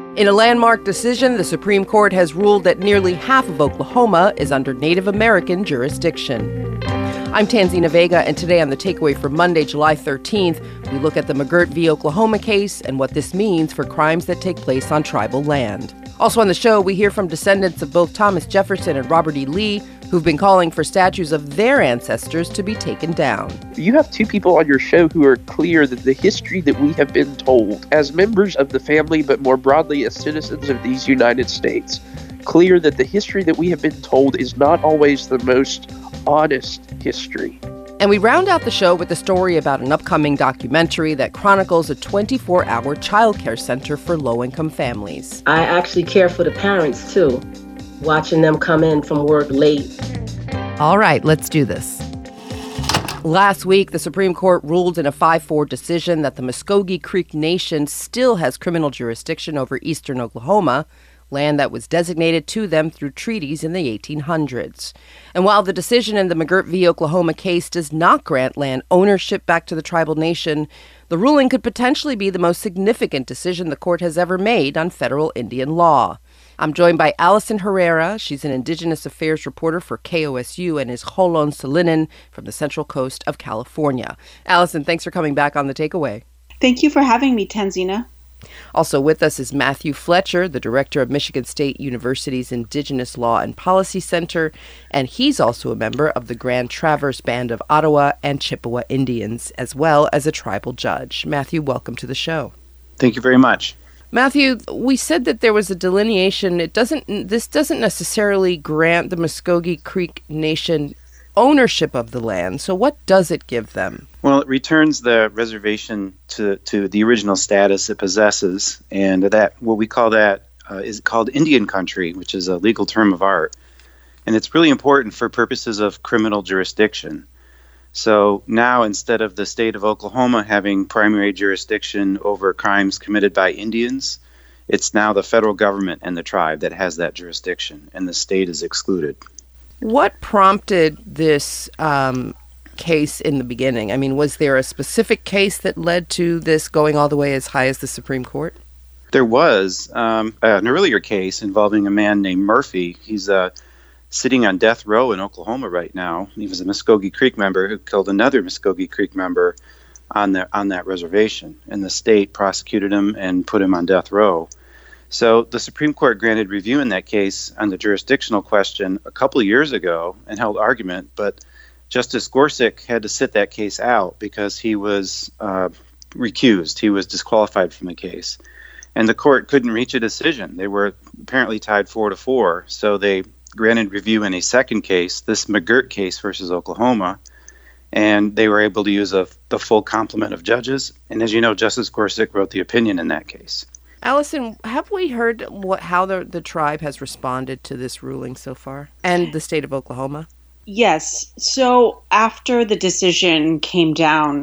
In a landmark decision, the Supreme Court has ruled that nearly half of Oklahoma is under Native American jurisdiction. I'm Tanzina Vega, and today on The Takeaway for Monday, July 13th, we look at the McGirt v. Oklahoma case and what this means for crimes that take place on tribal land. Also on the show, we hear from descendants of both Thomas Jefferson and Robert E. Lee, who've been calling for statues of their ancestors to be taken down. You have two people on your show who are clear that the history that we have been told as members of the family, but more broadly as citizens of these United States, clear that the history that we have been told is not always the most honest history. And we round out the show with a story about an upcoming documentary that chronicles a 24-hour childcare center for low-income families. I actually care for the parents, too, watching them come in from work late. All right, let's do this. Last week, the Supreme Court ruled in a 5-4 decision that the Muskogee Creek Nation still has criminal jurisdiction over eastern Oklahoma, land that was designated to them through treaties in the 1800s. And while the decision in the McGirt v. Oklahoma case does not grant land ownership back to the tribal nation, the ruling could potentially be the most significant decision the court has ever made on federal Indian law. I'm joined by Allison Herrera. She's an Indigenous Affairs reporter for KOSU and is Holon Salinin from the Central Coast of California. Allison, thanks for coming back on The Takeaway. Thank you for having me, Tanzina. Also with us is Matthew Fletcher, the director of Michigan State University's Indigenous Law and Policy Center, and he's also a member of the Grand Traverse Band of Ottawa and Chippewa Indians, as well as a tribal judge. Matthew, welcome to the show. Thank you very much. Matthew, we said that there was a delineation. This doesn't necessarily grant the Muskogee Creek Nation ownership of the land. So what does it give them? Well, it returns the reservation to the original status it possesses, and that what we call that is called Indian country, which is a legal term of art. And it's really important for purposes of criminal jurisdiction. So now, instead of the state of Oklahoma having primary jurisdiction over crimes committed by Indians, it's now the federal government and the tribe that has that jurisdiction, and the state is excluded. What prompted this case in the beginning? I mean, was there a specific case that led to this going all the way as high as the Supreme Court? There was an earlier case involving a man named Murphy. He's sitting on death row in Oklahoma right now. He was a Muskogee Creek member who killed another Muskogee Creek member on that reservation, and the state prosecuted him and put him on death row. So the Supreme Court granted review in that case on the jurisdictional question a couple of years ago and held argument, but Justice Gorsuch had to sit that case out because he was recused. He was disqualified from the case. And the court couldn't reach a decision. They were apparently tied 4-4, so they granted review in a second case, this McGirt case versus Oklahoma, and they were able to use the full complement of judges. And as you know, Justice Gorsuch wrote the opinion in that case. Allison, have we heard how the tribe has responded to this ruling so far, and the state of Oklahoma? Yes. So after the decision came down,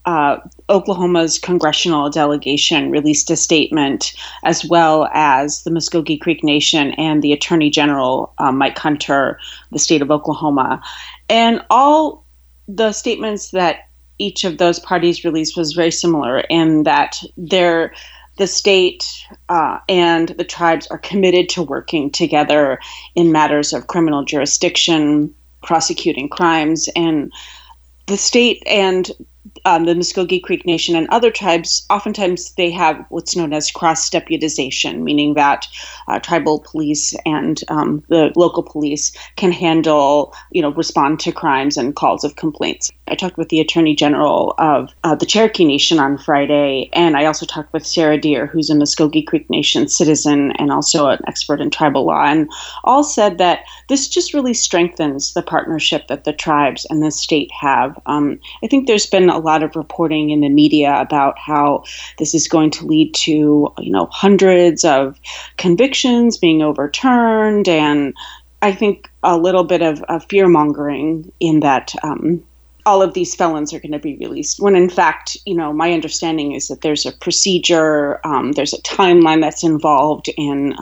Oklahoma's congressional delegation released a statement, as well as the Muskogee Creek Nation and the Attorney General, Mike Hunter, the state of Oklahoma. And all the statements that each of those parties released was very similar in that the state and the tribes are committed to working together in matters of criminal jurisdiction, prosecuting crimes, and the state and the Muskogee Creek Nation and other tribes, oftentimes they have what's known as cross-deputization, meaning that tribal police and the local police can respond to crimes and calls of complaints. I talked with the Attorney General of the Cherokee Nation on Friday, and I also talked with Sarah Deer, who's a Muskogee Creek Nation citizen and also an expert in tribal law, and all said that this just really strengthens the partnership that the tribes and the state have. I think there's been a lot of reporting in the media about how this is going to lead to, hundreds of convictions being overturned, and I think a little bit of fear-mongering in that all of these felons are going to be released, when in fact, my understanding is that there's a procedure, there's a timeline that's involved in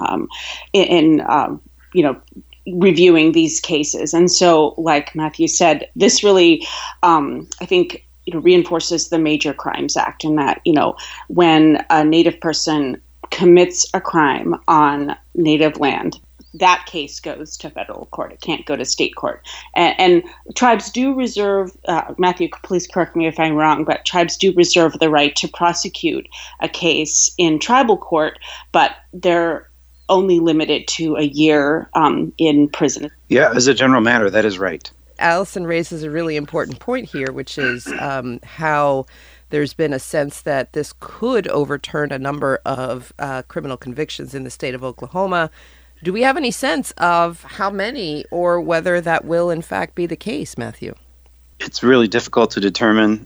reviewing these cases. And so, like Matthew said, this really, I think, reinforces the Major Crimes Act, in that, when a Native person commits a crime on Native land, that case goes to federal court. It can't go to state court. And tribes do reserve, Matthew, please correct me if I'm wrong, but tribes do reserve the right to prosecute a case in tribal court, but they're only limited to a year in prison. Yeah, as a general matter, that is right. Allison raises a really important point here, which is how there's been a sense that this could overturn a number of criminal convictions in the state of Oklahoma. Do we have any sense of how many or whether that will in fact be the case, Matthew? It's really difficult to determine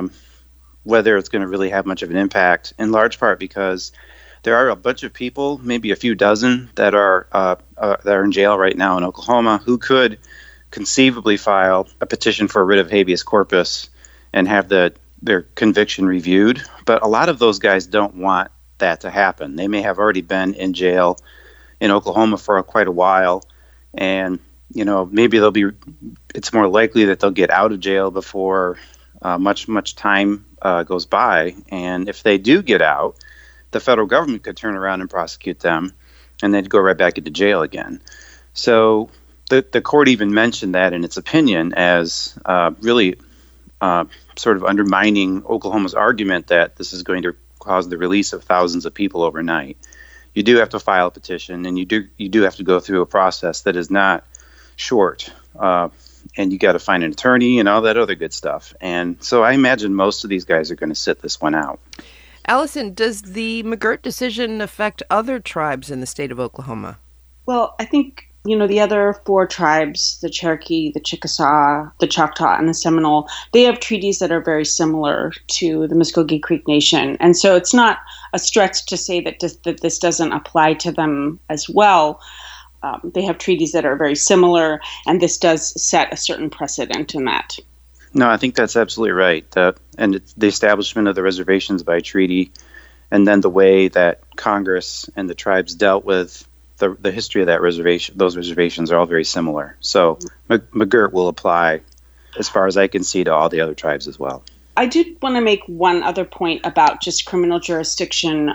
whether it's going to really have much of an impact, in large part because there are a bunch of people, maybe a few dozen, that are in jail right now in Oklahoma who could conceivably file a petition for a writ of habeas corpus and have their conviction reviewed. But a lot of those guys don't want that to happen. They may have already been in jail in Oklahoma for quite a while, and maybe it's more likely that they'll get out of jail before much time goes by. And if they do get out, the federal government could turn around and prosecute them, and they'd go right back into jail again. So the court even mentioned that in its opinion as really sort of undermining Oklahoma's argument that this is going to cause the release of thousands of people overnight. You do have to file a petition, and you do have to go through a process that is not short, and you got to find an attorney and all that other good stuff. And so I imagine most of these guys are going to sit this one out. Allison, does the McGirt decision affect other tribes in the state of Oklahoma? Well, I think, the other 4 tribes, the Cherokee, the Chickasaw, the Choctaw, and the Seminole, they have treaties that are very similar to the Muskogee Creek Nation. And so it's not a stretch to say that this doesn't apply to them as well. They have treaties that are very similar, and this does set a certain precedent in that. No, I think that's absolutely right. And it's the establishment of the reservations by treaty, and then the way that Congress and the tribes dealt with the history of that reservation, those reservations are all very similar. So McGirt will apply, as far as I can see, to all the other tribes as well. I did want to make one other point about just criminal jurisdiction.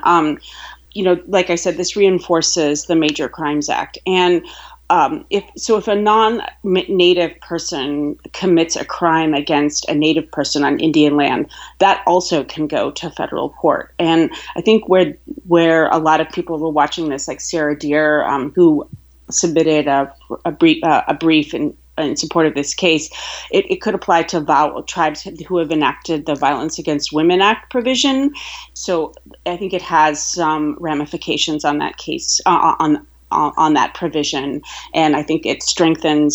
Like I said, this reinforces the Major Crimes Act. And if a non-Native person commits a crime against a Native person on Indian land, that also can go to federal court. And I think where a lot of people were watching this, like Sarah Deer, who submitted a brief in support of this case, it could apply to tribes who have enacted the Violence Against Women Act provision. So I think it has some ramifications on that case, on that provision, and I think it strengthens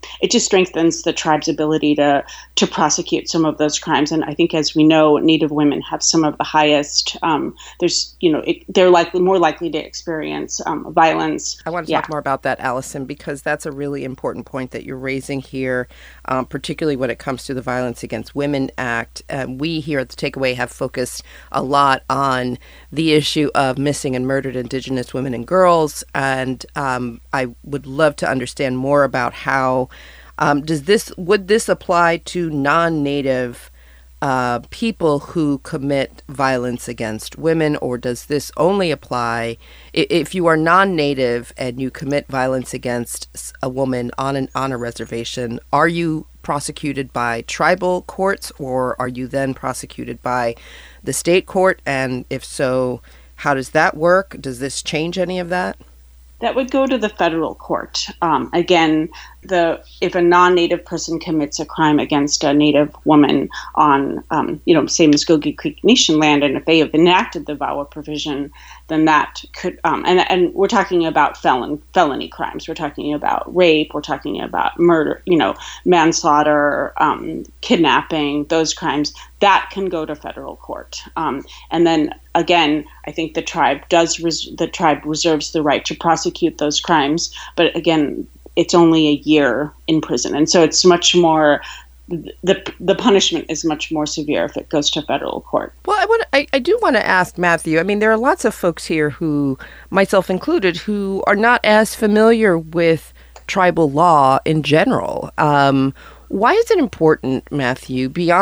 the tribe's ability to prosecute some of those crimes. And I think, as we know, Native women have some of the highest. They're more likely to experience violence. I want to talk more about that, Allison, because that's a really important point that you're raising here, particularly when it comes to the Violence Against Women Act. We here at the Takeaway have focused a lot on the issue of missing and murdered Indigenous women and girls. And I would love to understand more about how would this apply to non-Native people who commit violence against women, or does this only apply if you are non-Native and you commit violence against a woman on a reservation? Are you prosecuted by tribal courts, or are you then prosecuted by the state court? And if so, how does that work? Does this change any of that? That would go to the federal court. Again, if a non-Native person commits a crime against a Native woman on, say Muskogee Creek Nation land, and if they have enacted the VAWA provision, then that could, and we're talking about felony crimes. We're talking about rape. We're talking about murder, manslaughter, kidnapping, those crimes. That can go to federal court. And then again, I think the tribe reserves the right to prosecute those crimes. But again, it's only a year in prison, and so it's much more. The punishment is much more severe if it goes to federal court. Well, I do want to ask Matthew. I mean, there are lots of folks here who, myself included, who are not as familiar with tribal law in general. Why is it important, Matthew, beyond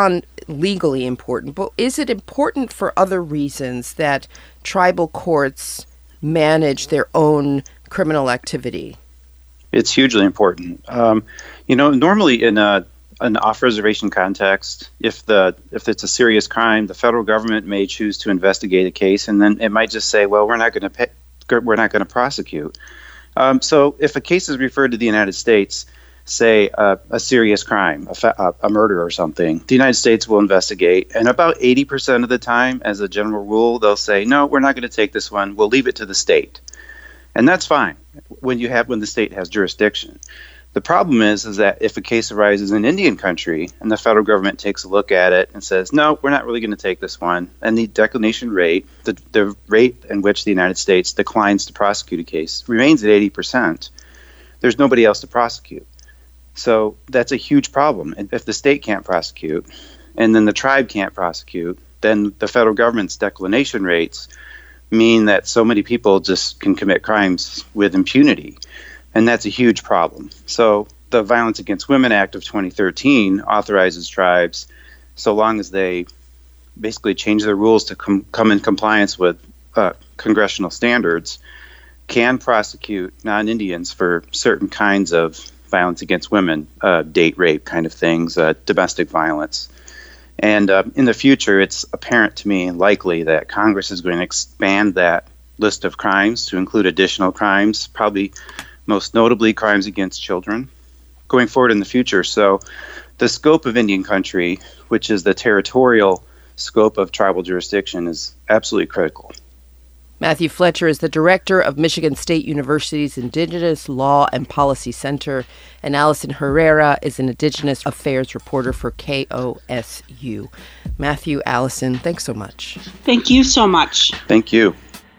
legally important, but is it important for other reasons that tribal courts manage their own criminal activity? It's hugely important. Normally in an off-reservation context, if it's a serious crime, the federal government may choose to investigate a case, and then it might just say, "Well, we're not going to prosecute." So if a case is referred to the United States, say a serious crime, a murder or something, the United States will investigate, and about 80% of the time, as a general rule, they'll say, "No, we're not going to take this one. We'll leave it to the state," and that's fine when the state has jurisdiction. The problem is that if a case arises in Indian country and the federal government takes a look at it and says, "No, we're not really going to take this one," and the declination rate, the rate in which the United States declines to prosecute a case, remains at 80%, there's nobody else to prosecute. So that's a huge problem. And if the state can't prosecute and then the tribe can't prosecute, then the federal government's declination rates mean that so many people just can commit crimes with impunity. And that's a huge problem. So the Violence Against Women Act of 2013 authorizes tribes, so long as they basically change their rules to come in compliance with congressional standards, can prosecute non-Indians for certain kinds of violence against women, date rape kind of things, domestic violence. And in the future, it's apparent to me likely that Congress is going to expand that list of crimes to include additional crimes, probably most notably crimes against children, going forward in the future. So the scope of Indian country, which is the territorial scope of tribal jurisdiction, is absolutely critical. Matthew Fletcher is the director of Michigan State University's Indigenous Law and Policy Center, and Allison Herrera is an Indigenous Affairs reporter for KOSU. Matthew, Allison, thanks so much. Thank you so much. Thank you.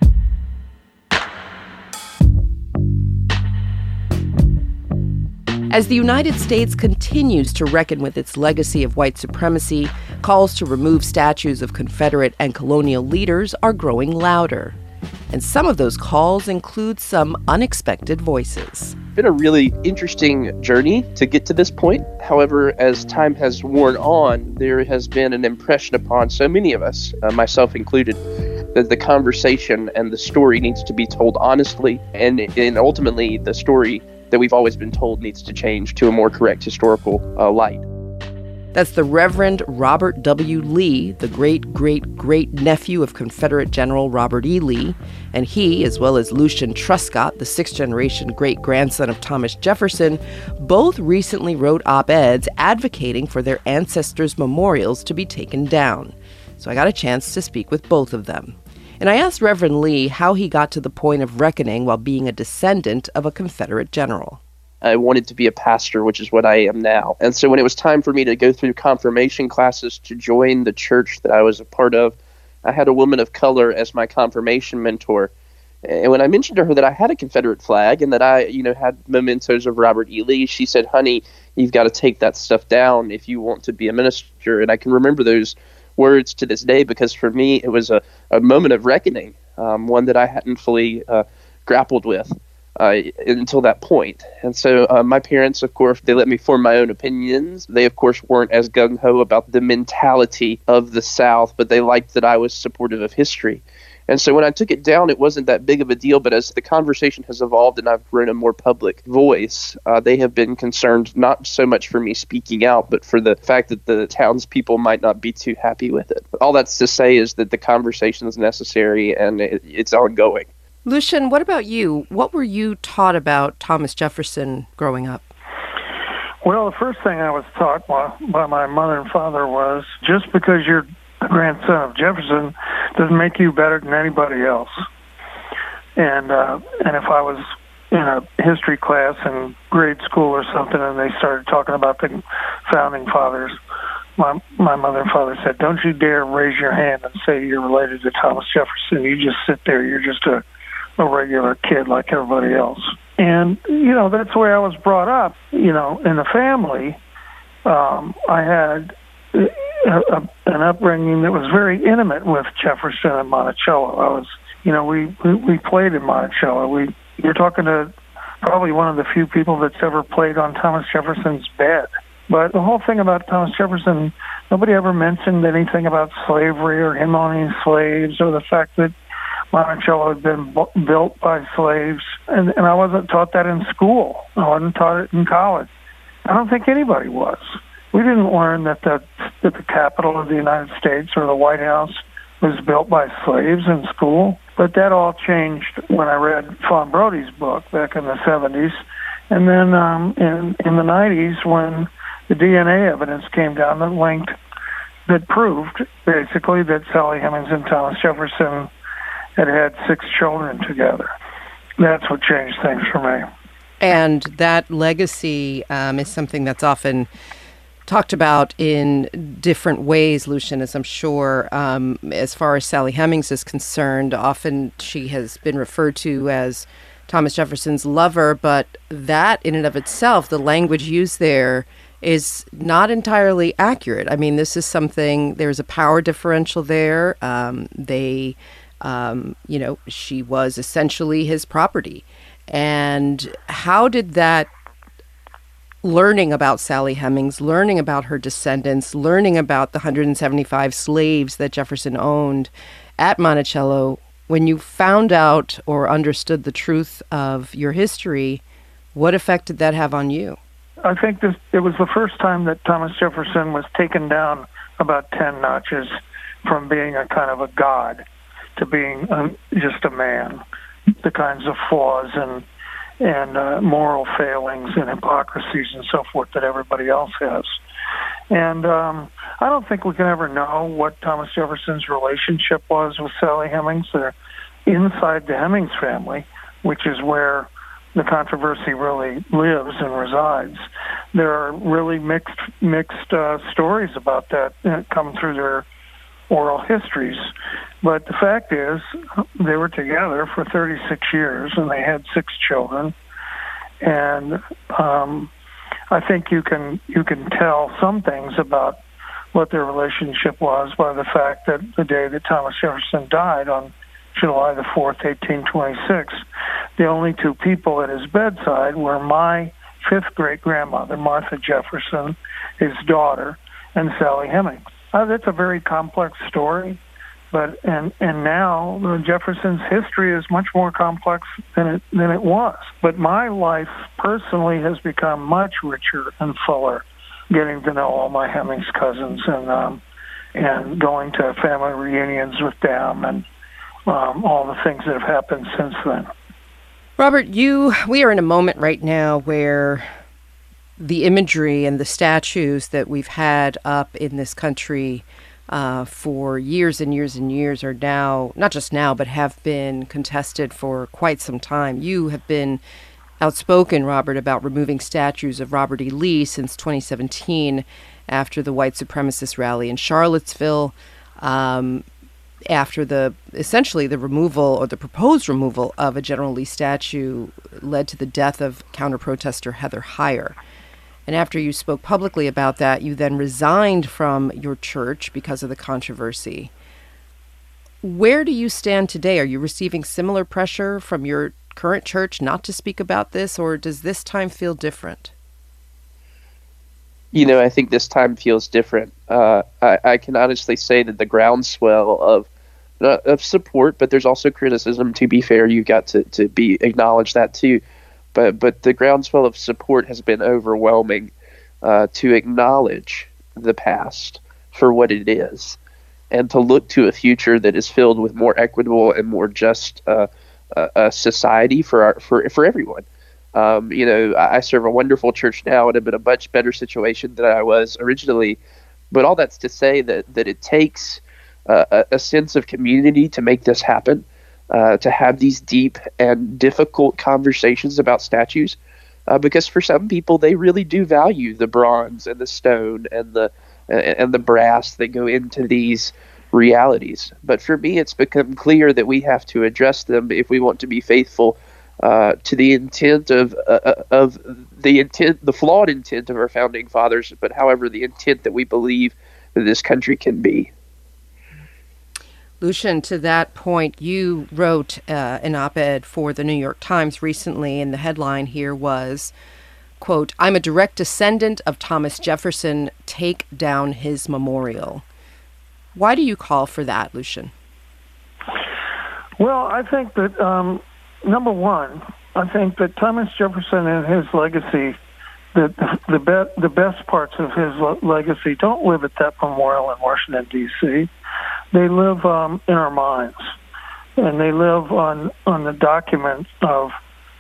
As the United States continues to reckon with its legacy of white supremacy, calls to remove statues of Confederate and colonial leaders are growing louder. And some of those calls include some unexpected voices. It's been a really interesting journey to get to this point. However, as time has worn on, there has been an impression upon so many of us, myself included, that the conversation and the story needs to be told honestly, and ultimately the story that we've always been told needs to change to a more correct historical light. That's the Reverend Robert W. Lee, the great-great-great-nephew of Confederate General Robert E. Lee, and he, as well as Lucian Truscott, the sixth-generation great-grandson of Thomas Jefferson, both recently wrote op-eds advocating for their ancestors' memorials to be taken down. So I got a chance to speak with both of them. And I asked Reverend Lee how he got to the point of reckoning while being a descendant of a Confederate general. I wanted to be a pastor, which is what I am now. And so when it was time for me to go through confirmation classes to join the church that I was a part of, I had a woman of color as my confirmation mentor. And when I mentioned to her that I had a Confederate flag and that I, had mementos of Robert E. Lee, she said, "Honey, you've got to take that stuff down if you want to be a minister." And I can remember those words to this day because for me it was a moment of reckoning, one that I hadn't fully grappled with until that point. And so my parents, of course, they let me form my own opinions. They, of course, weren't as gung-ho about the mentality of the South, but they liked that I was supportive of history. And so when I took it down, it wasn't that big of a deal, but as the conversation has evolved and I've grown a more public voice, they have been concerned not so much for me speaking out, but for the fact that the townspeople might not be too happy with it. All that's to say is that the conversation is necessary and it's ongoing. Lucian, what about you? What were you taught about Thomas Jefferson growing up? Well, the first thing I was taught by my mother and father was just because you're the grandson of Jefferson doesn't make you better than anybody else. And if I was in a history class in grade school or something and they started talking about the founding fathers, my mother and father said, "Don't you dare raise your hand and say you're related to Thomas Jefferson. You just sit there. You're just a regular kid like everybody else." And, that's the way I was brought up. In the family, I had an upbringing that was very intimate with Jefferson and Monticello. We played in Monticello. You're talking to probably one of the few people that's ever played on Thomas Jefferson's bed. But the whole thing about Thomas Jefferson, nobody ever mentioned anything about slavery or him owning slaves or the fact that Monticello had been built by slaves. And I wasn't taught that in school. I wasn't taught it in college. I don't think anybody was. We didn't learn that the Capitol of the United States or the White House was built by slaves in school. But that all changed when I read Fawn Brody's book back in the 70s. And then in the 90s when the DNA evidence came down that proved basically that Sally Hemings and Thomas Jefferson had 6 children together. That's what changed things for me. And that legacy is something that's often talked about in different ways, Lucian, as I'm sure. As far as Sally Hemings is concerned, often she has been referred to as Thomas Jefferson's lover, but that in and of itself, the language used there is not entirely accurate. I mean, this is something, there's a power differential there. She was essentially his property. And how did that learning about Sally Hemings, learning about her descendants, learning about the 175 slaves that Jefferson owned at Monticello, when you found out or understood the truth of your history, what effect did that have on you? I think it was the first time that Thomas Jefferson was taken down about 10 notches from being a kind of a god to being just a man. The kinds of flaws and moral failings and hypocrisies and so forth that everybody else has. And I don't think we can ever know what Thomas Jefferson's relationship was with Sally Hemings. They're inside the Hemings family, which is where the controversy really lives and resides. There are really mixed stories about that come through their oral histories. But the fact is, they were together for 36 years, and they had 6 children. And I think you can tell some things about what their relationship was by the fact that the day that Thomas Jefferson died on July the 4th, 1826, the only 2 people at his bedside were my 5th great-grandmother, Martha Jefferson, his daughter, and Sally Hemings. That's a very complex story, but and now Jefferson's history is much more complex than it was. But my life personally has become much richer and fuller, getting to know all my Hemings cousins and going to family reunions with them and all the things that have happened since then. Robert, we are in a moment right now where the imagery and the statues that we've had up in this country for years and years and years are now, not just now, but have been contested for quite some time. You have been outspoken, Robert, about removing statues of Robert E. Lee since 2017 after the white supremacist rally in Charlottesville, after essentially the removal or the proposed removal of a General Lee statue led to the death of counter-protester Heather Heyer. And after you spoke publicly about that, you then resigned from your church because of the controversy. Where do you stand today? Are you receiving similar pressure from your current church not to speak about this, or does this time feel different? I think this time feels different. I can honestly say that the groundswell of support, but there's also criticism. To be fair, you got to be acknowledge that too. But the groundswell of support has been overwhelming to acknowledge the past for what it is, and to look to a future that is filled with more equitable and more just a society for everyone. I serve a wonderful church now, and I'm in a much better situation than I was originally. But all that's to say that it takes a sense of community to make this happen. To have these deep and difficult conversations about statues, because for some people they really do value the bronze and the stone and the brass that go into these realities. But for me, it's become clear that we have to address them if we want to be faithful to the intent of the flawed intent of our founding fathers, but however the intent that we believe that this country can be. Lucian, to that point, you wrote an op-ed for the New York Times recently, and the headline here was, quote, "I'm a direct descendant of Thomas Jefferson. Take down his memorial." Why do you call for that, Lucian? Well, I think that, number one, I think that Thomas Jefferson and his legacy, the best parts of his legacy don't live at that memorial in Washington, D.C. They live in our minds, and they live on the document of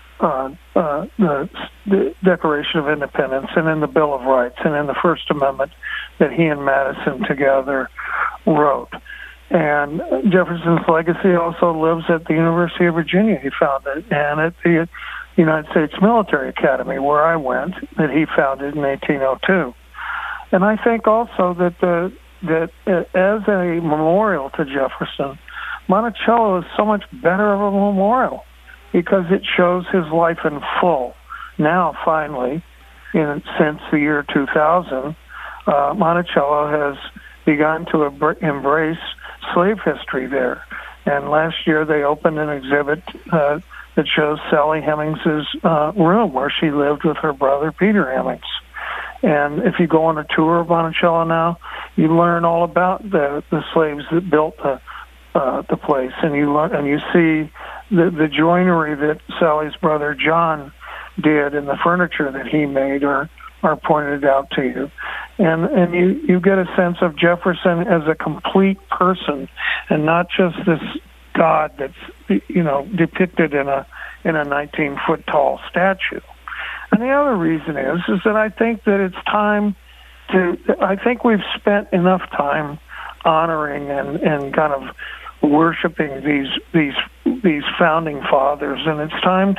the Declaration of Independence and in the Bill of Rights and in the First Amendment that he and Madison together wrote. And Jefferson's legacy also lives at the University of Virginia he founded, and at the United States Military Academy, where I went, that he founded in 1802. And I think also that as a memorial to Jefferson, Monticello is so much better of a memorial because it shows his life in full. Now, finally, since the year 2000, Monticello has begun to embrace slave history there. And last year they opened an exhibit that shows Sally Hemings's room where she lived with her brother Peter Hemings. And if you go on a tour of Monticello now, you learn all about the slaves that built the place, and you see the joinery that Sally's brother John did and the furniture that he made are pointed out to you. And you get a sense of Jefferson as a complete person and not just this god that's, depicted in a 19-foot tall statue. And the other reason is that I think that it's time I think we've spent enough time honoring and kind of worshiping these founding fathers, and it's time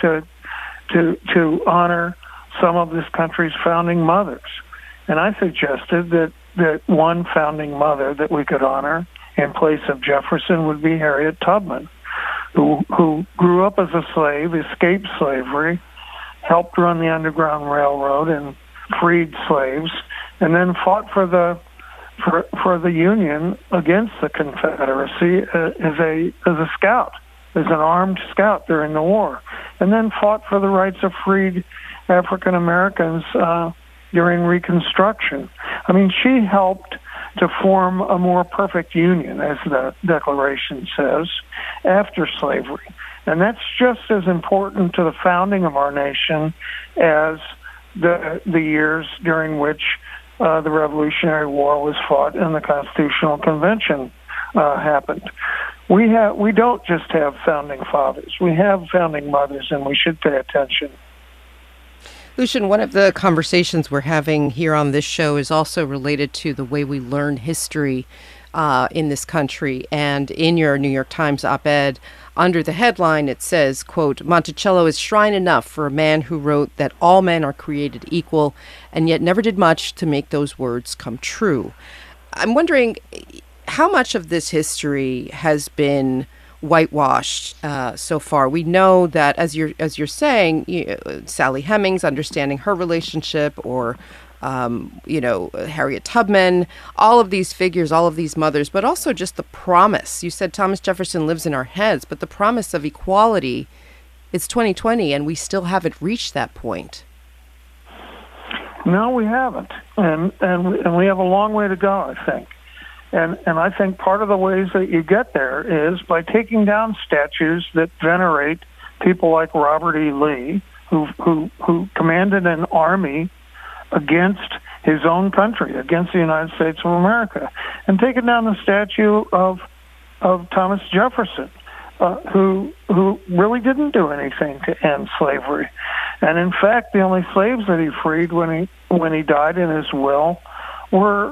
to honor some of this country's founding mothers. And I suggested that one founding mother that we could honor in place of Jefferson would be Harriet Tubman, who grew up as a slave, escaped slavery, helped run the Underground Railroad and freed slaves, and then fought for the Union against the Confederacy as a scout, as an armed scout during the war, and then fought for the rights of freed African Americans during Reconstruction. I mean, she helped to form a more perfect union, as the Declaration says, after slavery. And that's just as important to the founding of our nation as the years during which the Revolutionary War was fought and the Constitutional Convention happened. We don't just have founding fathers. We have founding mothers, and we should pay attention. Lucian, one of the conversations we're having here on this show is also related to the way we learn history in this country. And in your New York Times op-ed, under the headline, it says, quote, "Monticello is shrine enough for a man who wrote that all men are created equal and yet never did much to make those words come true." I'm wondering how much of this history has been whitewashed so far. We know that, as you're saying, Sally Hemings, understanding her relationship, or Harriet Tubman, all of these figures, all of these mothers, but also just the promise. You said Thomas Jefferson lives in our heads, but the promise of equality, it's 2020, and we still haven't reached that point. No, we haven't, and we have a long way to go, I think. And I think part of the ways that you get there is by taking down statues that venerate people like Robert E. Lee, who commanded an army against his own country, against the United States of America, and taking down the statue of Thomas Jefferson, who really didn't do anything to end slavery. And in fact, the only slaves that he freed when he died in his will were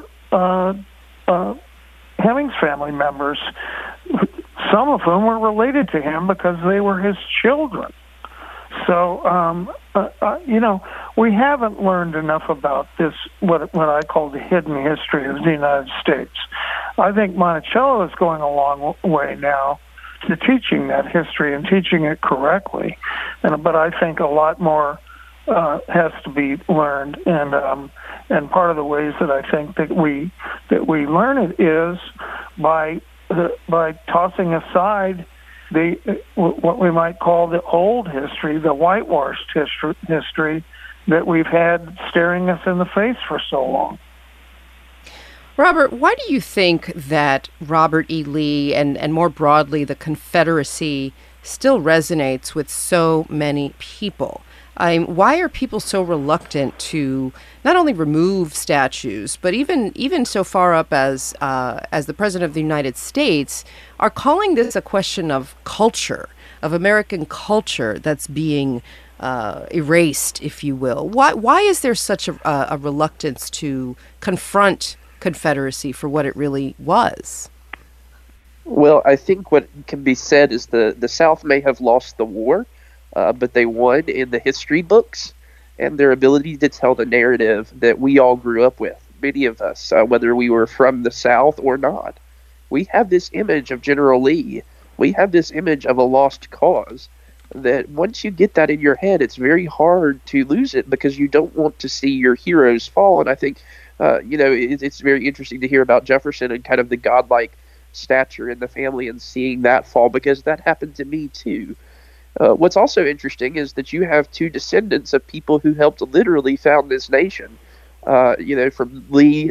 Hemings family members, some of whom were related to him because they were his children. So, we haven't learned enough about this, what I call the hidden history of the United States. I think Monticello is going a long way now to teaching that history and teaching it correctly. But I think a lot more has to be learned, and part of the ways that I think that we learn it is by tossing aside what we might call the old history, the whitewashed history, that we've had staring us in the face for so long. Robert, why do you think that Robert E. Lee and more broadly the Confederacy still resonates with so many people? Why are people so reluctant to not only remove statues, but even so far up as the President of the United States are calling this a question of culture, of American culture that's being erased, if you will? Why is there such a reluctance to confront Confederacy for what it really was? Well, I think what can be said is the South may have lost the war, but they won in the history books and their ability to tell the narrative that we all grew up with, many of us, whether we were from the South or not. We have this image of General Lee. We have this image of a lost cause that once you get that in your head, it's very hard to lose it because you don't want to see your heroes fall. And I think, it's very interesting to hear about Jefferson and kind of the godlike stature in the family and seeing that fall, because that happened to me too. What's also interesting is that you have two descendants of people who helped literally found this nation. From Lee,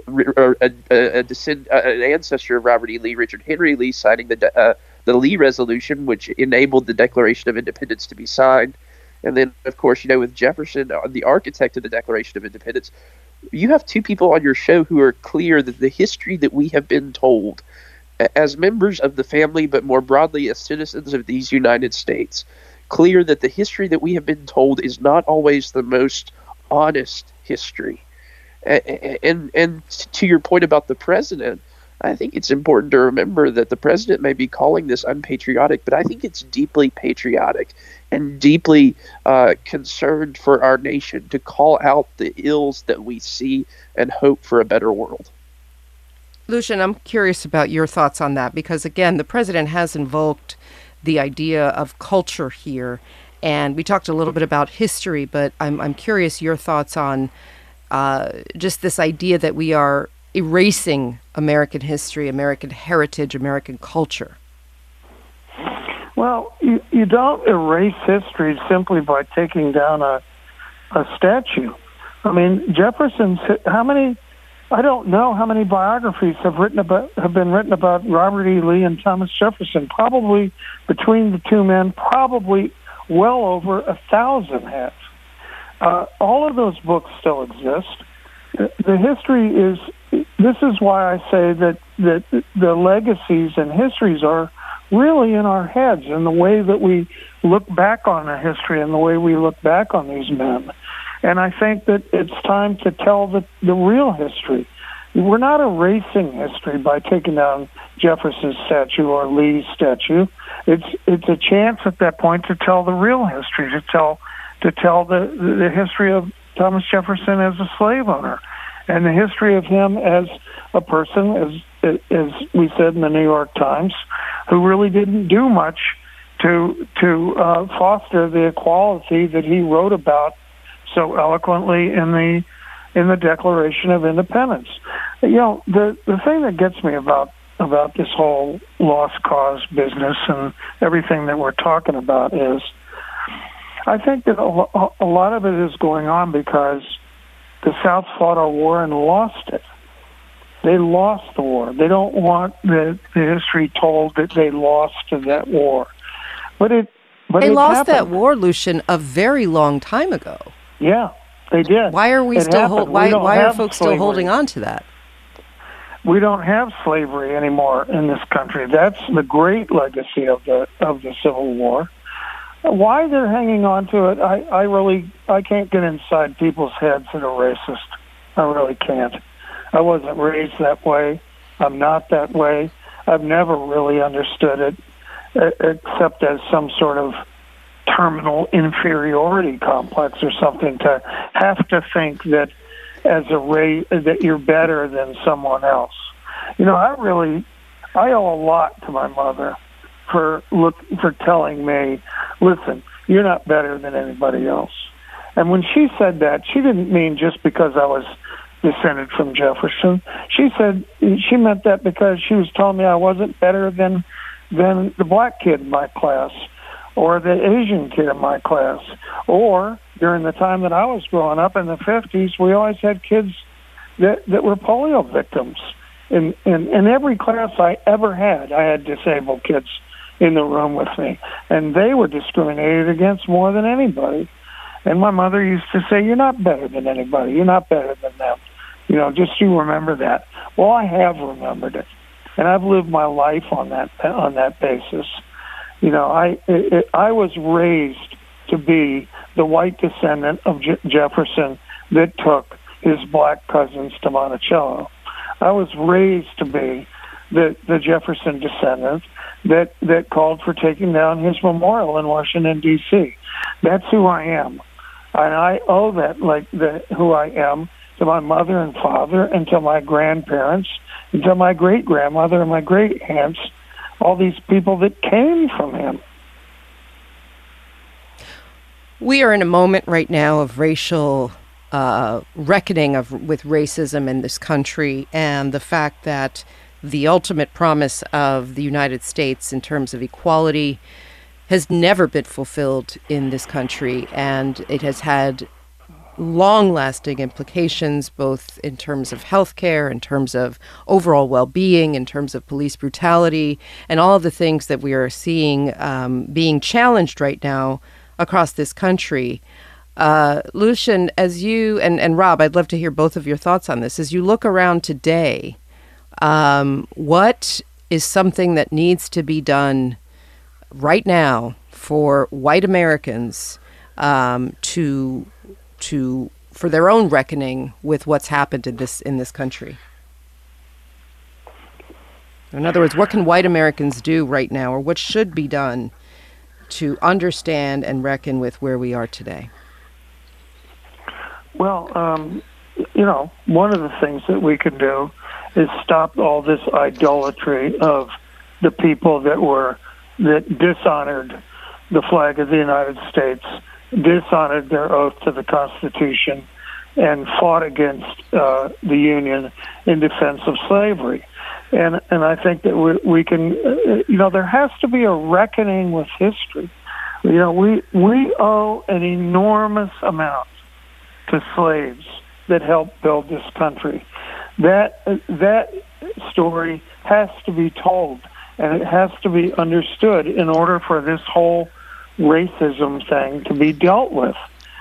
an ancestor of Robert E. Lee, Richard Henry Lee, signing the Lee Resolution, which enabled the Declaration of Independence to be signed. And then, of course, with Jefferson, the architect of the Declaration of Independence, you have two people on your show who are clear that the history that we have been told as members of the family, but more broadly as citizens of these United States, clear that the history that we have been told is not always the most honest history. And to your point about the president, I think it's important to remember that the president may be calling this unpatriotic, but I think it's deeply patriotic and deeply concerned for our nation to call out the ills that we see and hope for a better world. Lucien, I'm curious about your thoughts on that, because, again, the president has invoked the idea of culture here, and we talked a little bit about history, but I'm curious your thoughts on just this idea that we are erasing American history, American heritage, American culture. Well, you don't erase history simply by taking down a statue. I mean, Jefferson's, I don't know how many biographies have been written about Robert E. Lee and Thomas Jefferson. Probably between the two men, probably well over 1,000 have. All of those books still exist. The history is. This is why I say that the legacies and histories are really in our heads, and the way that we look back on the history and the way we look back on these men. And I think that it's time to tell the real history. We're not erasing history by taking down Jefferson's statue or Lee's statue. It's a chance at that point to tell the real history, to tell the history of Thomas Jefferson as a slave owner, and the history of him as a person, as we said in the New York Times, who really didn't do much to foster the equality that he wrote about so eloquently in the Declaration of Independence. The thing that gets me about this whole lost cause business and everything that we're talking about is, I think that a lot of it is going on because the South fought a war and lost it. They lost the war. They don't want the history told that they lost that war. But they lost happened. That war, Lucien, a very long time ago. Yeah, they did. Why are we why are folks still holding on to that? We don't have slavery anymore in this country. That's the great legacy of the Civil War. Why they're hanging on to it, I can't get inside people's heads that are racist. I really can't. I wasn't raised that way. I'm not that way. I've never really understood it, except as some sort of terminal inferiority complex or something, to have to think that as a race that you're better than someone else. I owe a lot to my mother for telling me, listen, you're not better than anybody else. And when she said that, she didn't mean just because I was descended from Jefferson. She meant that because she was telling me I wasn't better than the black kid in my class, or the Asian kid in my class, or during the time that I was growing up in the 50s, we always had kids that were polio victims. In every class I ever had, I had disabled kids in the room with me, and they were discriminated against more than anybody. And my mother used to say, "You're not better than anybody. You're not better than them. Just you remember that." Well, I have remembered it, and I've lived my life on that basis. I was raised to be the white descendant of Jefferson that took his black cousins to Monticello. I was raised to be the Jefferson descendant that called for taking down his memorial in Washington, D.C. That's who I am. And I owe that, who I am, to my mother and father, and to my grandparents, and to my great-grandmother and my great-aunts, all these people that came from him. We are in a moment right now of racial reckoning with racism in this country, and the fact that the ultimate promise of the United States in terms of equality has never been fulfilled in this country, and it has had long-lasting implications, both in terms of healthcare, in terms of overall well-being, in terms of police brutality, and all of the things that we are seeing being challenged right now across this country. Lucian, as you and Rob, I'd love to hear both of your thoughts on this. As you look around today, what is something that needs to be done right now for white Americans for their own reckoning with what's happened in this country? In other words, what can white Americans do right now, or what should be done to understand and reckon with where we are today? Well, one of the things that we can do is stop all this idolatry of the people that dishonored the flag of the United States, dishonored their oath to the Constitution, and fought against the Union in defense of slavery. And I think that we can, there has to be a reckoning with history. We owe an enormous amount to slaves that helped build this country. That story has to be told, and it has to be understood in order for this whole racism thing to be dealt with.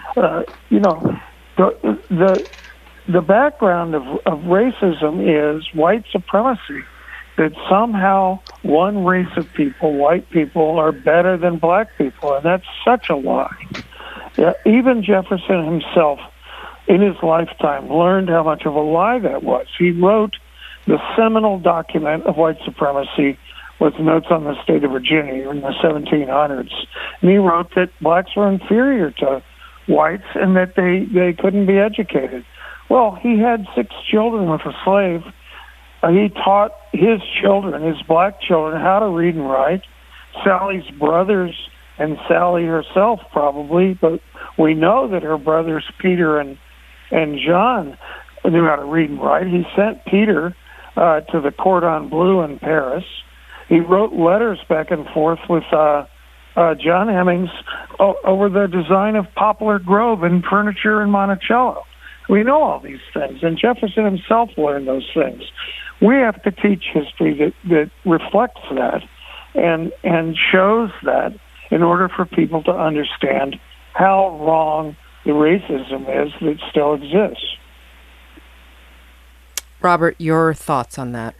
The background of racism is white supremacy, that somehow one race of people, white people, are better than black people, and that's such a lie. Even Jefferson himself, in his lifetime, learned how much of a lie that was. He wrote the seminal document of white supremacy with notes on the state of Virginia in the 1700s. And he wrote that blacks were inferior to whites and that they couldn't be educated. Well, he had 6 children with a slave. He taught his children, his black children, how to read and write. Sally's brothers and Sally herself probably, but we know that her brothers Peter and John knew how to read and write. He sent Peter to the Cordon Bleu in Paris. He wrote letters back and forth with John Hemmings over the design of Poplar Grove and furniture in Monticello. We know all these things, and Jefferson himself learned those things. We have to teach history that reflects that and shows that in order for people to understand how wrong the racism is that still exists. Robert, your thoughts on that?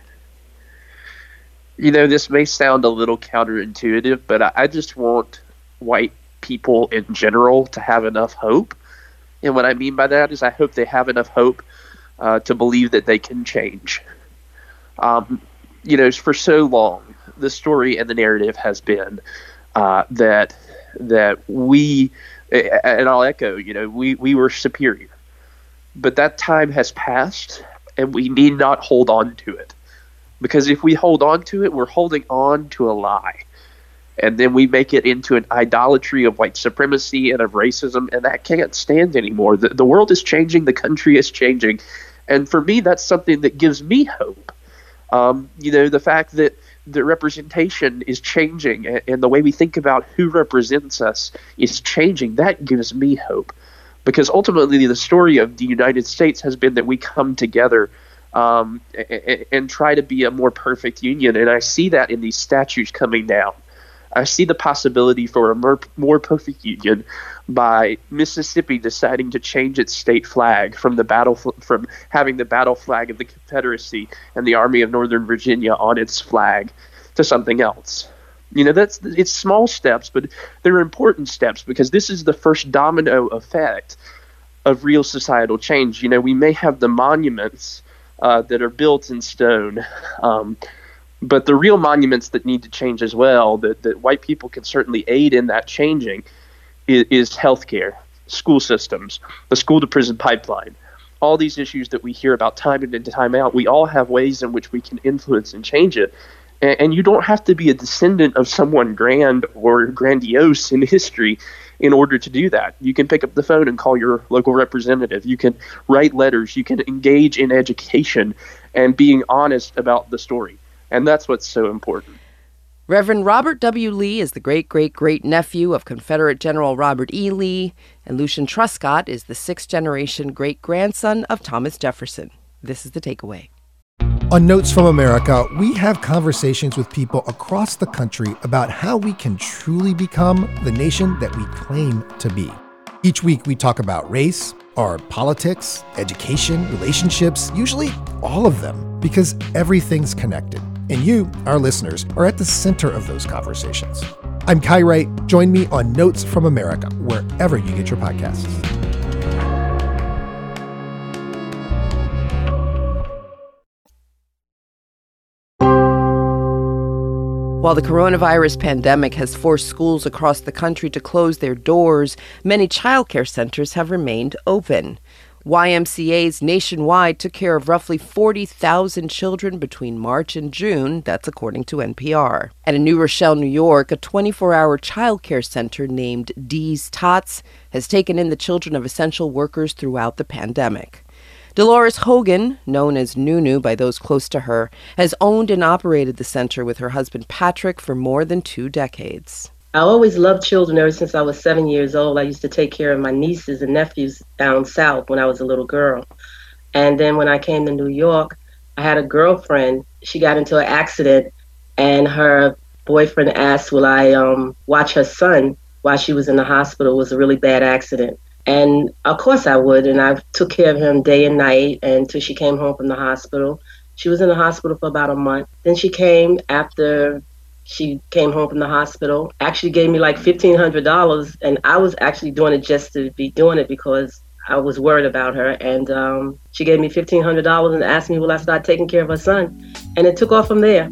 This may sound a little counterintuitive, but I just want white people in general to have enough hope. And what I mean by that is I hope they have enough hope to believe that they can change. For so long, the story and the narrative has been that we, and I'll echo, we were superior. But that time has passed, and we need not hold on to it. Because if we hold on to it, we're holding on to a lie. And then we make it into an idolatry of white supremacy and of racism, and that can't stand anymore. The world is changing. The country is changing. And for me, that's something that gives me hope. The fact that the representation is changing, and the way we think about who represents us is changing. That gives me hope, because ultimately the story of the United States has been that we come together and try to be a more perfect union, and I see that in these statues coming down. I see the possibility for a more perfect union by Mississippi deciding to change its state flag from from having the battle flag of the Confederacy and the Army of Northern Virginia on its flag to something else. It's small steps, but they're important steps, because this is the first domino effect of real societal change. We may have the monuments that are built in stone, but the real monuments that need to change as well, that white people can certainly aid in that changing, is healthcare, school systems, the school-to-prison pipeline. All these issues that we hear about time in and time out, we all have ways in which we can influence and change it. And you don't have to be a descendant of someone grand or grandiose in history in order to do that. You can pick up the phone and call your local representative. You can write letters. You can engage in education and being honest about the story. And that's what's so important. Reverend Robert W. Lee is the great-great-great-nephew of Confederate General Robert E. Lee, and Lucian Truscott is the sixth-generation great-grandson of Thomas Jefferson. This is The Takeaway. On Notes from America, we have conversations with people across the country about how we can truly become the nation that we claim to be. Each week, we talk about race, our politics, education, relationships, usually all of them, because everything's connected. And you, our listeners, are at the center of those conversations. I'm Kai Wright. Join me on Notes from America, wherever you get your podcasts. While the coronavirus pandemic has forced schools across the country to close their doors, many childcare centers have remained open. YMCAs nationwide took care of roughly 40,000 children between March and June, that's according to NPR. And in New Rochelle, New York, a 24-hour childcare center named Dee's Tots has taken in the children of essential workers throughout the pandemic. Dolores Hogan, known as Nunu by those close to her, has owned and operated the center with her husband Patrick for more than 2 decades. I always loved children ever since I was 7 years old. I used to take care of my nieces and nephews down south when I was a little girl. And then when I came to New York, I had a girlfriend. She got into an accident, and her boyfriend asked, will I watch her son while she was in the hospital? It was a really bad accident. And of course I would, and I took care of him day and night until she came home from the hospital. She was in the hospital for about a month. Then she came after she came home from the hospital, actually gave me like $1,500, and I was actually doing it just to be doing it because I was worried about her. And she gave me $1,500 and asked me will I start taking care of her son, and it took off from there.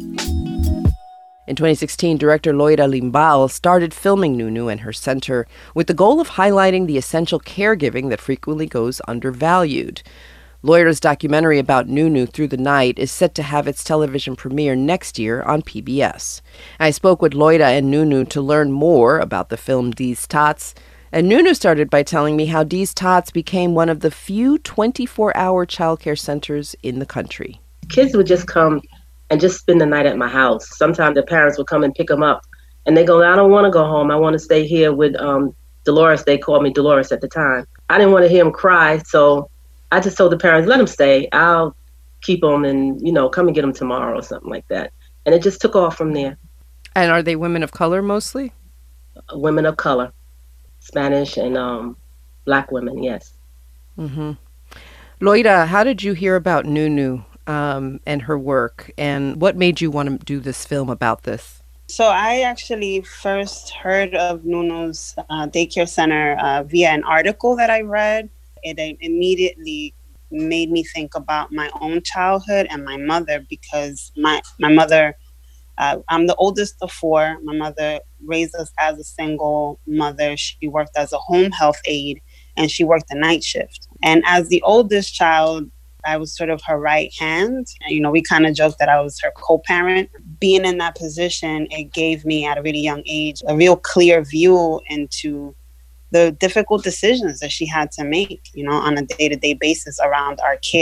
In 2016, director Loida Limbal started filming Nunu and her center with the goal of highlighting the essential caregiving that frequently goes undervalued. Loida's documentary about Nunu Through the Night is set to have its television premiere next year on PBS. I spoke with Loida and Nunu to learn more about the film Dee's Tots, and Nunu started by telling me how Dee's Tots became one of the few 24-hour childcare centers in the country. Kids would just come and just spend the night at my house. Sometimes the parents would come and pick them up, and they go, I don't want to go home. I want to stay here with Dolores. They called me Dolores at the time. I didn't want to hear them cry, so I just told the parents, let them stay. I'll keep them and, come and get them tomorrow or something like that. And it just took off from there. And are they women of color mostly? Women of color, Spanish and Black women, yes. Mm-hmm. Loida, how did you hear about Nunu and her work? And what made you want to do this film about this? So I actually first heard of Nunu's daycare center via an article that I read. It immediately made me think about my own childhood and my mother, because my mother, I'm the oldest of 4. My mother raised us as a single mother. She worked as a home health aide, and she worked the night shift. And as the oldest child, I was sort of her right hand. We kind of joked that I was her co-parent. Being in that position, it gave me at a really young age a real clear view into the difficult decisions that she had to make, on a day-to-day basis around our care.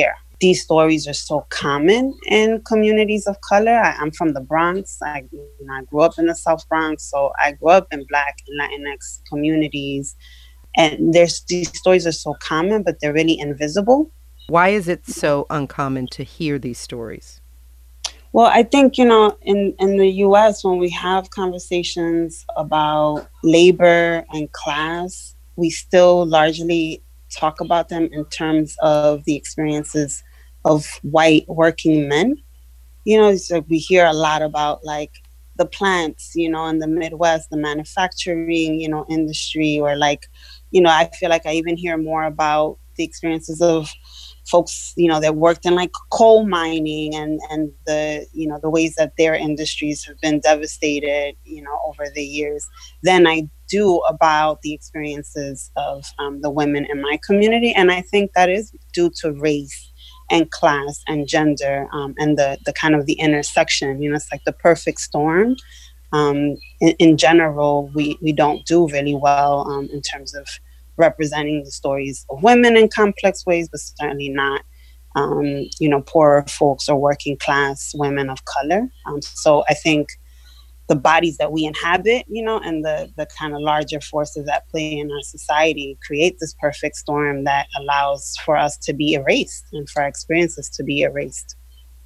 these stories are so common in communities of color. I'm from the Bronx. I grew up in the South Bronx, so I grew up in Black and Latinx communities. And these stories are so common, but they're really invisible. Why is it so uncommon to hear these stories? Well, I think, in the U.S., when we have conversations about labor and class, we still largely talk about them in terms of the experiences of white working men. It's like we hear a lot about like the plants, in the Midwest, the manufacturing, industry, or like, I feel like I even hear more about the experiences of folks, that worked in like coal mining and the, the ways that their industries have been devastated, over the years than I do about the experiences of the women in my community. And I think that is due to race and class and gender, and the kind of the intersection, it's like the perfect storm. In general, we don't do really well in terms of representing the stories of women in complex ways, but certainly not, poorer folks or working class women of color. So I think the bodies that we inhabit, and the kind of larger forces that play in our society create this perfect storm that allows for us to be erased and for our experiences to be erased.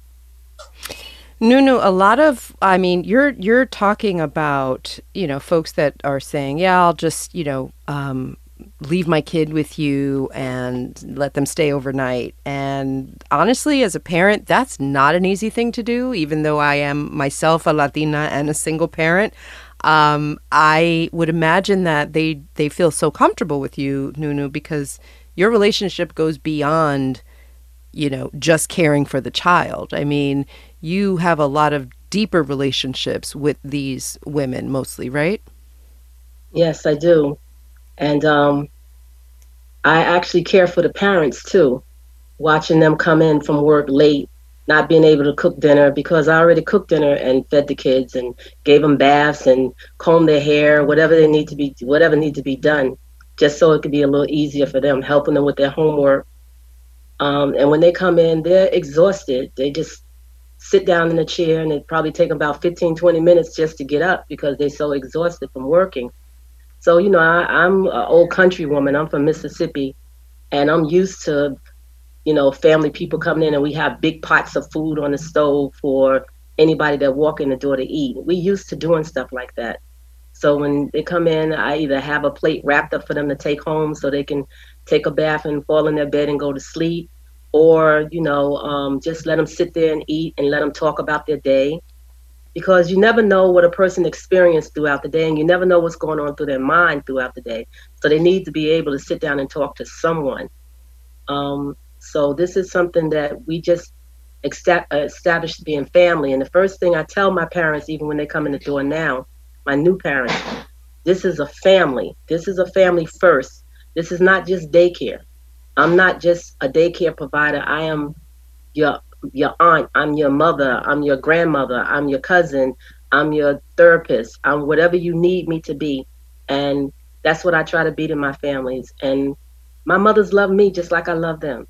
Nunu, you're talking about, folks that are saying, yeah, I'll just, leave my kid with you and let them stay overnight. And honestly, as a parent, that's not an easy thing to do, even though I am myself a Latina and a single parent. I would imagine that they feel so comfortable with you, Nunu, because your relationship goes beyond, just caring for the child. I mean, you have a lot of deeper relationships with these women mostly, right? Yes, I do. And I actually care for the parents too, watching them come in from work late, not being able to cook dinner because I already cooked dinner and fed the kids and gave them baths and combed their hair, whatever needs to be done, just so it could be a little easier for them, helping them with their homework. And when they come in, they're exhausted. They just sit down in a chair and it probably take about 15, 20 minutes just to get up because they're so exhausted from working. So, I'm an old country woman. I'm from Mississippi, and I'm used to, family people coming in, and we have big pots of food on the stove for anybody that walk in the door to eat. We used to doing stuff like that. So when they come in, I either have a plate wrapped up for them to take home so they can take a bath and fall in their bed and go to sleep, or, just let them sit there and eat and let them talk about their day. Because you never know what a person experienced throughout the day, and you never know what's going on through their mind throughout the day. So they need to be able to sit down and talk to someone. So this is something that we just established being family. And the first thing I tell my parents, even when they come in the door now, my new parents, this is a family. This is a family first. This is not just daycare. I'm not just a daycare provider. I am your aunt, I'm your mother, I'm your grandmother, I'm your cousin, I'm your therapist, I'm whatever you need me to be. And that's what I try to be to my families. And my mothers love me just like I love them.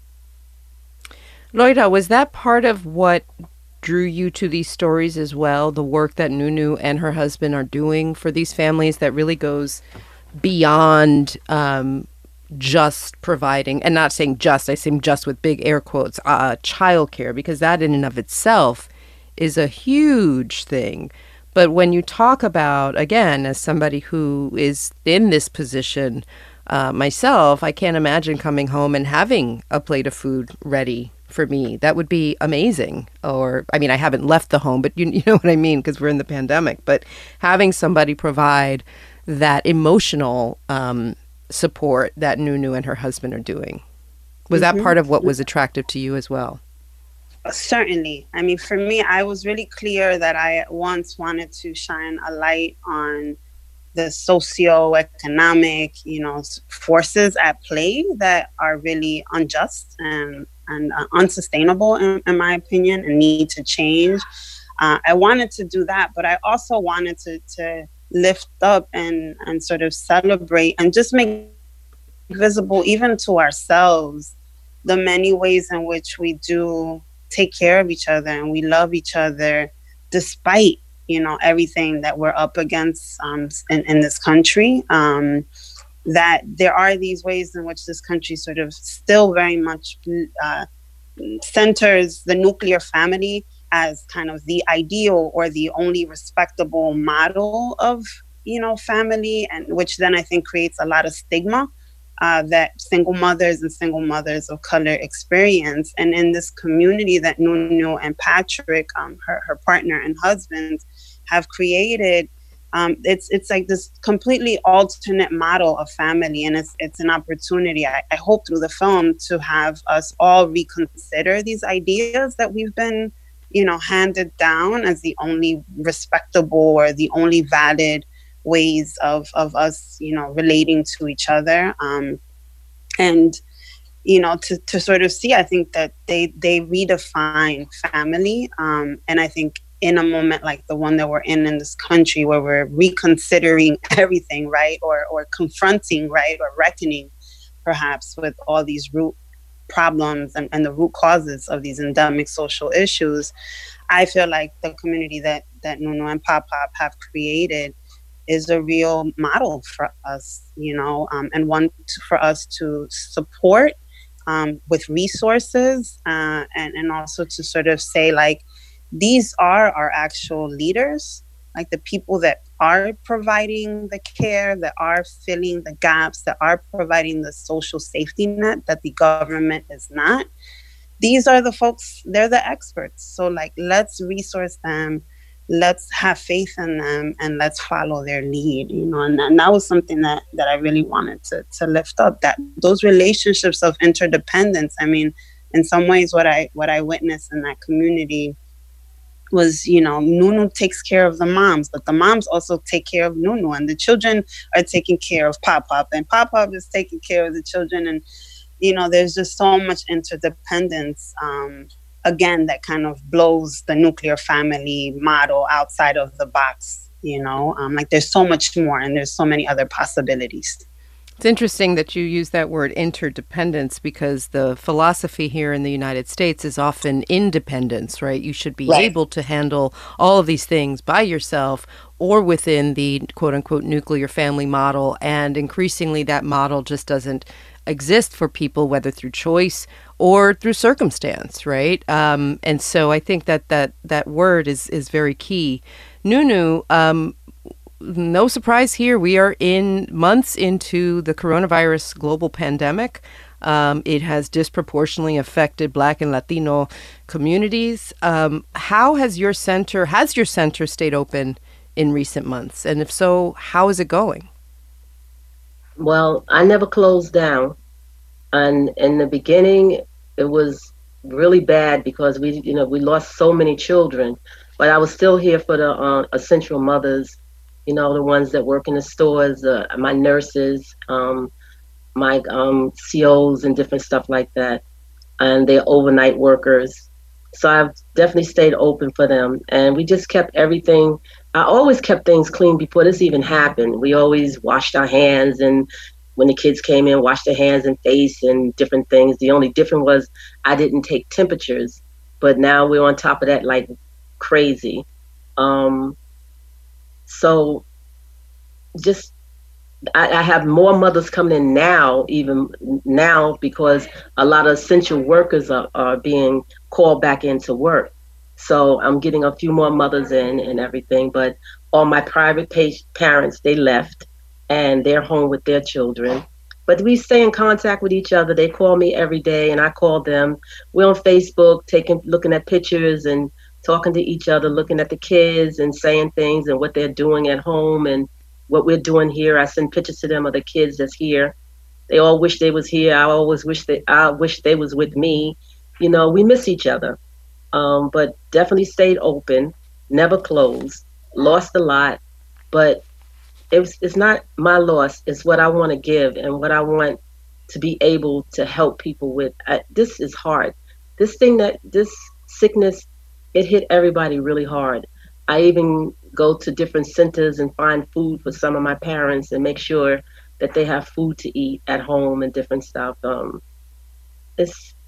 Loida, was that part of what drew you to these stories as well? The work that Nunu and her husband are doing for these families that really goes beyond just providing, and not saying just, I say just with big air quotes, childcare, because that in and of itself is a huge thing. But when you talk about, again, as somebody who is in this position myself, I can't imagine coming home and having a plate of food ready for me. That would be amazing. Or, I mean, I haven't left the home, but you know what I mean, because we're in the pandemic. But having somebody provide that emotional support that Nunu and her husband are doing. Was that part of what was attractive to you as well? Certainly. I mean, for me, I was really clear that I once wanted to shine a light on the socioeconomic, forces at play that are really unjust and unsustainable, in my opinion, and need to change. I wanted to do that, but I also wanted to lift up and sort of celebrate and just make visible even to ourselves the many ways in which we do take care of each other and we love each other despite, everything that we're up against in this country. That there are these ways in which this country sort of still very much centers the nuclear family as kind of the ideal or the only respectable model of, family, and which then I think creates a lot of stigma that single mothers and single mothers of color experience. And in this community that Nunu and Patrick, her partner and husband, have created, it's like this completely alternate model of family, and it's an opportunity, I hope, through the film to have us all reconsider these ideas that we've been, handed down as the only respectable or the only valid ways of us, relating to each other, and to sort of see, I think that they redefine family, and I think in a moment like the one that we're in this country, where we're reconsidering everything, right, or confronting, right, or reckoning perhaps with all these root problems and the root causes of these endemic social issues, I feel like the community that Nunu and Pop Pop have created is a real model for us, and one for us to support with resources, and also to sort of say, like, these are our actual leaders, like the people that are providing the care, that are filling the gaps, that are providing the social safety net that the government is not. These are the folks, they're the experts. So, like, let's resource them, let's have faith in them, and let's follow their lead, and that was something that I really wanted to lift up, that those relationships of interdependence. I mean, in some ways, what I witnessed in that community was, Nunu takes care of the moms, but the moms also take care of Nunu, and the children are taking care of Pop Pop, and Pop Pop is taking care of the children, and there's just so much interdependence, again, that kind of blows the nuclear family model outside of the box, like there's so much more, and there's so many other possibilities. It's interesting that you use that word interdependence, because the philosophy here in the United States is often independence, right? You should be able to handle all of these things by yourself or within the quote unquote nuclear family model. And increasingly that model just doesn't exist for people, whether through choice or through circumstance, right? And so I think that word is very key. Nunu, no surprise here. We are in months into the coronavirus global pandemic. It has disproportionately affected Black and Latino communities. How has your center stayed open in recent months? And if so, how is it going? Well, I never closed down. And in the beginning, it was really bad because we lost so many children. But I was still here for the essential mothers, the ones that work in the stores, my nurses, my COs and different stuff like that, and they're overnight workers. So I've definitely stayed open for them. And we just kept everything. I always kept things clean before this even happened. We always washed our hands, and when the kids came in, washed their hands and face and different things. The only difference was I didn't take temperatures, but now we're on top of that like crazy. So just, I have more mothers coming in now, even now, because a lot of essential workers are being called back into work. So I'm getting a few more mothers in and everything, but all my private parents, they left and they're home with their children. But we stay in contact with each other. They call me every day and I call them. We're on Facebook, looking at pictures and talking to each other, looking at the kids and saying things and what they're doing at home and what we're doing here. I send pictures to them of the kids that's here. They all wish they was here. I wish they was with me. We miss each other. But definitely stayed open, never closed, lost a lot, but it's not my loss. It's what I want to give and what I want to be able to help people with. This is hard. This sickness, it hit everybody really hard. I even go to different centers and find food for some of my parents and make sure that they have food to eat at home and different stuff.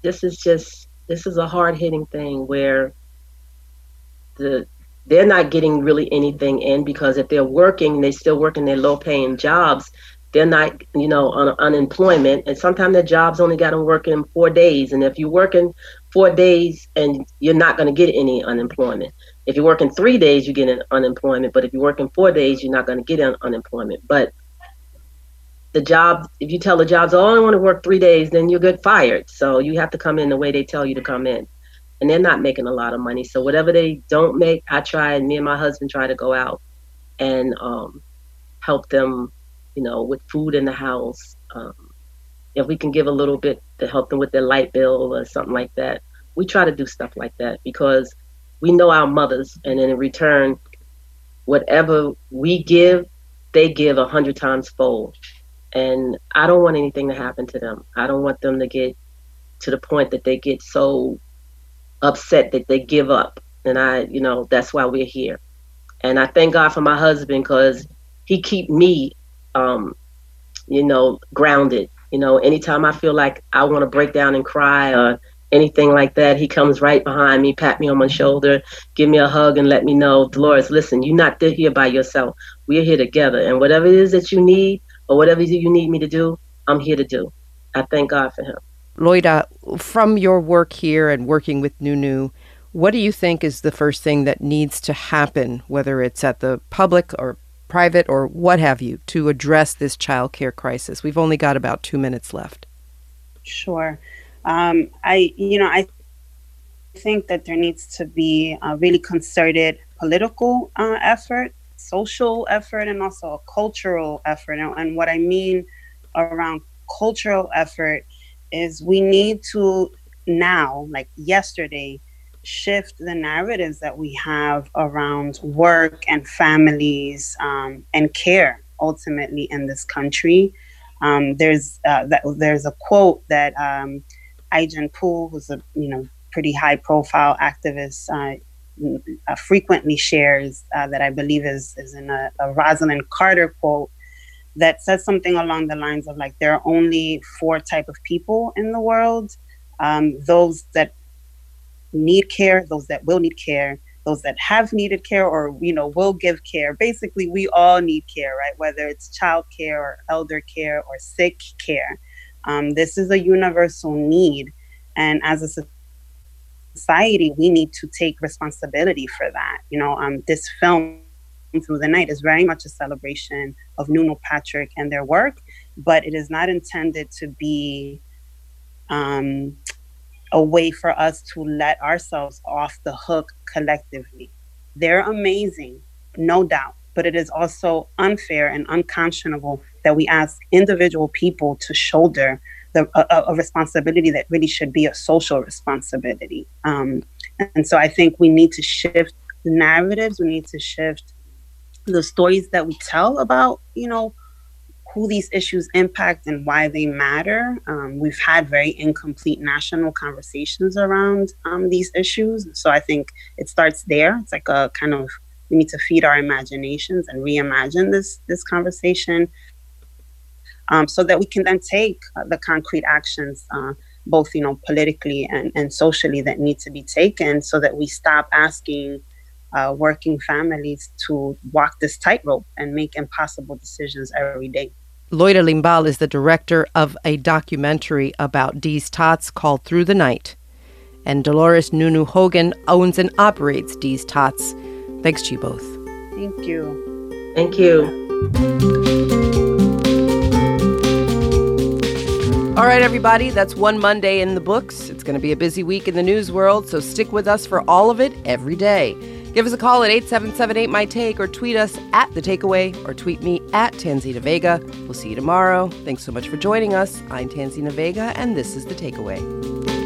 this is a hard-hitting thing where they're not getting really anything in, because if they're working, they're still working their low-paying jobs. They're not, on unemployment, and sometimes their jobs only got them working 4 days. And if you're working 4 days, and you're not going to get any unemployment. If you're working 3 days, you get an unemployment. But if you're working 4 days, you're not going to get unemployment. But the job, if you tell the jobs, oh, I only want to work 3 days, then you get fired. So you have to come in the way they tell you to come in. And they're not making a lot of money. So whatever they don't make, me and my husband try to go out and help them, with food in the house. If we can give a little bit to help them with their light bill or something like that, we try to do stuff like that, because we know our mothers, and in return, whatever we give, they give 100 times fold. And I don't want anything to happen to them. I don't want them to get to the point that they get so upset that they give up. And that's why we're here. And I thank God for my husband, because he keep me, grounded. Anytime I feel like I want to break down and cry or anything like that, he comes right behind me, pat me on my shoulder, give me a hug, and let me know, Dolores, listen, you're not here by yourself. We're here together. And whatever it is that you need, or whatever you need me to do, I'm here to do. I thank God for him. Loida, from your work here and working with Nunu, what do you think is the first thing that needs to happen, whether it's at the public or private or what have you, to address this child care crisis? We've only got about 2 minutes left. Sure. I think that there needs to be a really concerted political effort, social effort, and also a cultural effort. And what I mean around cultural effort is we need to now, like yesterday, shift the narratives that we have around work and families and care ultimately in this country. There's a quote that Ai-jen Poo, who's a pretty high profile activist, frequently shares that I believe is in a Rosalind Carter quote that says something along the lines of like, there are only 4 types of people in the world: those that need care, those that will need care, those that have needed care or will give care. Basically, we all need care, right? Whether it's child care or elder care or sick care. This is a universal need, and as a society, we need to take responsibility for that. This film, Through the Night, is very much a celebration of Nunu Patrick and their work, but it is not intended to be a way for us to let ourselves off the hook collectively. They're amazing, no doubt, but it is also unfair and unconscionable that we ask individual people to shoulder a responsibility that really should be a social responsibility. And so I think we need to shift the narratives. We need to shift the stories that we tell about, who these issues impact and why they matter. We've had very incomplete national conversations around these issues. So I think it starts there. It's like a kind of, we need to feed our imaginations and reimagine this conversation so that we can then take the concrete actions, both, politically and socially, that need to be taken, so that we stop asking working families to walk this tightrope and make impossible decisions every day. Loida Limbal is the director of a documentary about Dees Tots called Through the Night. And Dolores Nunu Hogan owns and operates Dees Tots. Thanks to you both. Thank you. Thank you. All right, everybody, that's one Monday in the books. It's going to be a busy week in the news world, so stick with us for all of it every day. Give us a call at 877-8MY-TAKE or tweet us at The Takeaway or tweet me at Tanzina Vega. We'll see you tomorrow. Thanks so much for joining us. I'm Tanzina Vega, and this is The Takeaway.